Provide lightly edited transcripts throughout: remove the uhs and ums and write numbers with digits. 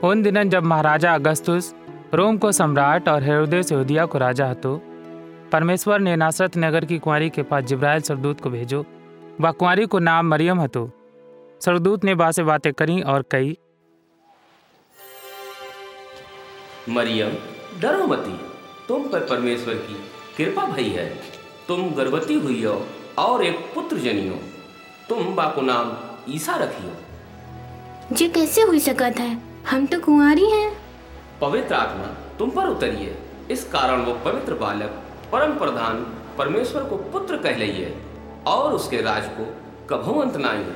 उन दिनों जब महाराजा अगस्तुस रोम को सम्राट और हेरोदेस यहूदिया को राजा हतो, परमेश्वर ने नासरत नगर की कुंवारी के पास जिब्राइल सरदूत को भेजो। वह कुंवारी को नाम मरियम हतो। सरदूत ने बासे बातें करी और कही, मरियम डरो मती, तुम पर परमेश्वर की कृपा भई है। तुम गर्भवती हुई हो और एक पुत्र जनियो। तुम बाको नाम ईसा रखियो। जी कैसे हुई सकत है, हम तो कुंवारी हैं। पवित्र आत्मा तुम पर उतरिए, इस कारण वो पवित्र बालक परम प्रधान परमेश्वर को पुत्र कहलाइए और उसके राज को कभू अंत ना आए।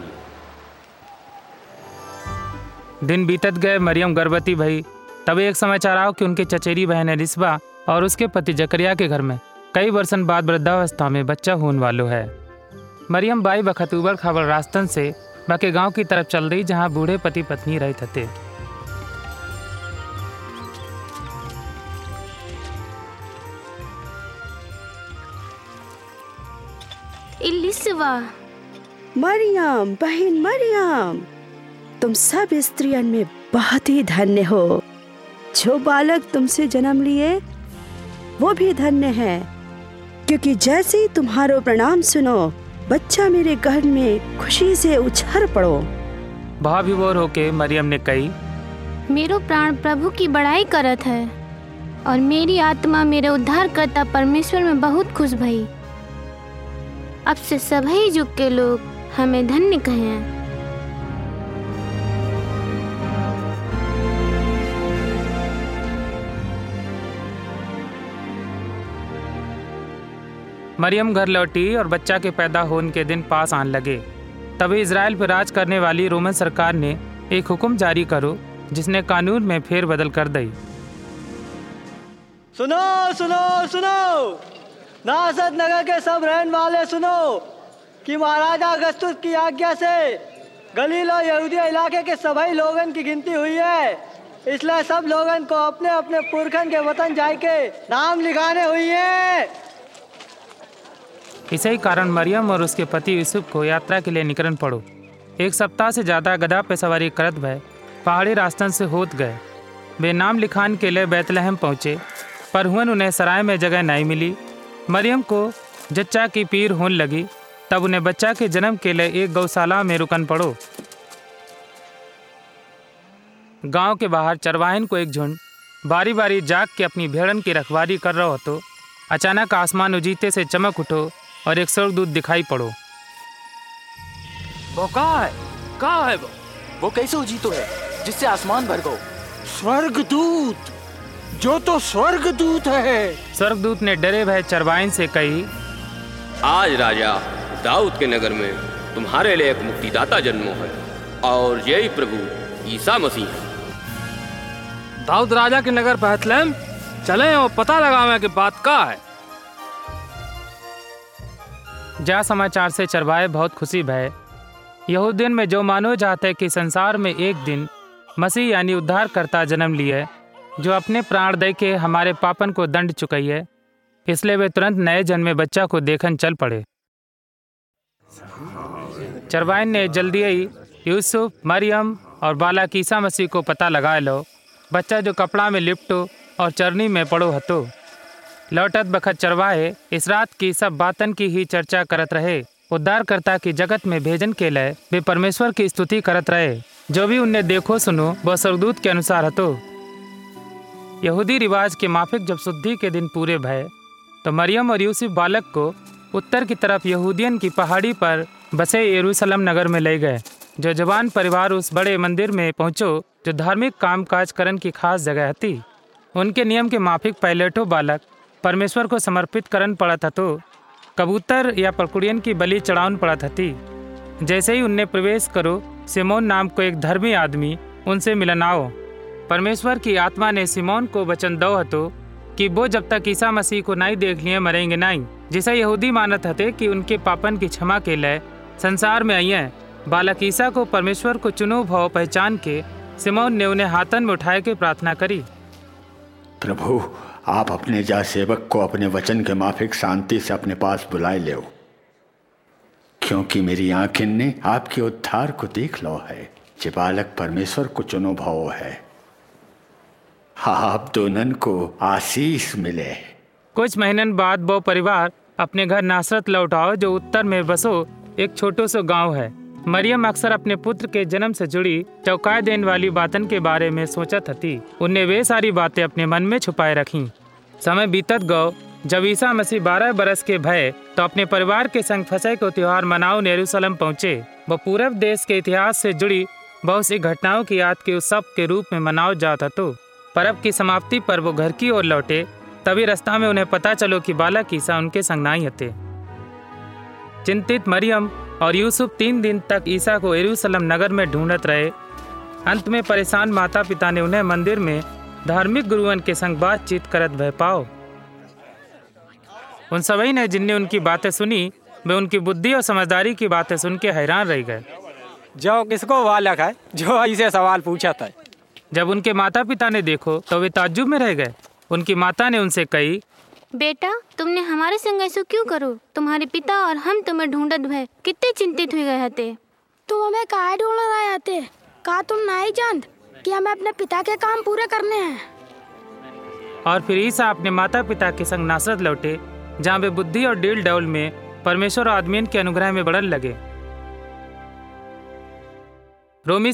दिन बीतत गए, मरियम गर्भवती भई। तब एक समाचार आओ कि उनके चचेरी बहन एलिसबा और उसके पति जकरिया के घर में कई वर्षन बाद वृद्धावस्था में बच्चा होने वालो है। मरियम बाई बखत उबड़ खाबड़ रास्तन से बाके गांव की तरफ चल रही, जहां बूढ़े पति पत्नी रहते थे। एलिसबा, मरियम, बहन मरियम, तुम सब स्त्रियों में बहुत ही धन्य हो। जो बालक तुमसे जन्म लिए वो भी धन्य है, क्योंकि जैसे ही तुम्हारो प्रणाम सुनो, बच्चा मेरे गर्भ में खुशी से उछल पड़ो। भावविभोर होके मरियम ने कही, मेरो प्राण प्रभु की बड़ाई करत है और मेरी आत्मा मेरे उद्धारकर्ता परमेश्वर में बहुत खुश भई। अब से सभी युग के लोग हमें धन्य कहें। मरियम घर लौटी और बच्चा के पैदा होने के दिन पास आने लगे। तभी इजराइल पर राज करने वाली रोमन सरकार ने एक हुक्म जारी करो, जिसने कानून में फेर बदल कर दी। सुनो सुनो सुनो, नासरत नगर के सब रहने वाले सुनो कि महाराजा अगस्तुस की आज्ञा से गलील और यहूदिया इलाके के सभी लोगन की गिनती हुई है। इसलिए सब लोगन को अपने अपने पुरखन के वतन जाके नाम लिखाने हुई है। इसी कारण मरियम और उसके पति यूसुफ को यात्रा के लिए निकलन पड़ो। एक सप्ताह से ज़्यादा गधा पे सवारी करत भय पहाड़ी रास्तन से होत गए। वे नाम लिखान के लिए बैतलहम पहुँचे, पर हुन उन्हें सराय में जगह नहीं मिली। मरियम को जच्चा की पीर होने लगी। तब उन्हें बच्चा के जन्म के लिए एक गौशाला में रुकन पड़ो। गांव के बाहर चरवाहन को एक झुंड बारी बारी जाग के अपनी भेड़न की रखवाली कर रहा हो तो अचानक आसमान उजीते से चमक उठो और एक स्वर्गदूत दिखाई पड़ो। वो कहाँ है वो कैसे उजीतो है जिससे आसमान भर गो? स्वर्गदूत, जो तो स्वर्गदूत है। स्वर्गदूत ने डरे भय चरवाइन से कही, आज राजा दाऊद के नगर में तुम्हारे लिए एक मुक्तिदाता जन्मो है और यही प्रभु ईसा मसीह है। दाऊद राजा के नगर बैतलहम चले और पता लगावे कि बात का है। जा समाचार से चरवाए बहुत खुशी भय। यहूदियन में जो मानो जाते कि संसार में एक दिन मसीह यानी उद्धार करता जन्म लिए, जो अपने प्राण दे के हमारे पापन को दंड चुकाई है। इसलिए वे तुरंत नए जन्मे बच्चा को देखन चल पड़े। चरवाइन ने जल्दी ही यूसुफ, मरियम और बालक ईसा मसीह को पता लगा लो। बच्चा जो कपड़ा में लिपटो और चरनी में पड़ो हतो। लौटत बखत चरवाहे इस रात की सब बातन की ही चर्चा करत रहे। उद्धारकर्ता की जगत में भेजन के लिए वे परमेश्वर की स्तुति करत रहे। जो भी उन्हें देखो सुनो वह स्वर्गदूत के अनुसार हतो। यहूदी रिवाज के माफिक जब शुद्धि के दिन पूरे भय, तो मरियम और यूसुफ बालक को उत्तर की तरफ यहूदियन की पहाड़ी पर बसे यरूशलेम नगर में ले गए। जो जवान परिवार उस बड़े मंदिर में पहुँचो जो धार्मिक कामकाज करन की खास जगह थी। उनके नियम के माफिक पहलेठो बालक परमेश्वर को समर्पित करन पड़त हतो। कबूतर या पकड़ियन की बलि चढ़ाउन पड़त हती। जैसे ही उनने प्रवेश करो, सिमोन नाम को एक धर्मी आदमी उनसे मिलन आओ। परमेश्वर की आत्मा ने सिमोन को वचन दो हतो कि वो जब तक ईसा मसीह को नहीं देख लिए मरेंगे नहीं। जिसे यहूदी मानत हते कि उनके पापन की क्षमा के लिए संसार में आई है। बालक ईसा को परमेश्वर को चुनो भाव पहचान के सिमोन ने उन्हें हाथन में उठाए के प्रार्थना करी। प्रभु, आप अपने जा सेवक को अपने वचन के माफिक शांति से अपने पास बुलाए ले, क्योंकि मेरी आंखें ने आपके उद्धार को देख लो है। जे बालक परमेश्वर को चुनो भाव है। आप दोनों को आशीष मिले। कुछ महीनन बाद वो परिवार अपने घर नासरत लौट आओ, जो उत्तर में बसो एक छोटो सो गांव है। मरियम अक्सर अपने पुत्र के जन्म से जुड़ी चौंकाए देने वाली बातन के बारे में सोचत थी। उनने वे सारी बातें अपने मन में छुपाए रखी। समय बीतत गो। जब ईसा मसीह 12 बरस के भय तो अपने परिवार के संग फसह को त्योहार मनाओ यरूशलेम पहुँचे। वो पूरब देश के इतिहास से जुड़ी बहुत सी घटनाओं की याद के उत्सव के रूप में मनाओ जाता तो पर्व की समाप्ति पर वो घर की ओर लौटे। तभी रास्ता में उन्हें पता चलो कि बालक ईसा उनके संग नहीं हते। चिंतित मरियम और यूसुफ 3 दिन तक ईसा को यरूशलेम नगर में ढूंढत रहे। अंत में परेशान माता पिता ने उन्हें मंदिर में धार्मिक गुरुअन के संग बातचीत करत भय पाओ। उन सभी ने जिनने उनकी बातें सुनी, वे उनकी बुद्धि और समझदारी की बातें सुन के हैरान रह गए। जो किसको बालक है जो ऐसे सवाल पूछा था? जब उनके माता पिता ने देखो तो वे ताज्जुब में रह गए। उनकी माता ने उनसे कही, बेटा, तुमने हमारे संग ऐसा क्यों करो? तुम्हारे पिता और हम तुम्हें ढूंढत भय कितने चिंतित हो गए हते। तुम हमें काहे ढूंढ रहे हते? का तुम नहीं जानत कि हमें अपने पिता के काम पूरे करने हैं? और फिर ईसा अपने माता पिता के संग नासरत लौटे, जहाँ वे बुद्धि और डील डौल में परमेश्वर और आदमियन के अनुग्रह में बढ़न लगे। रोमी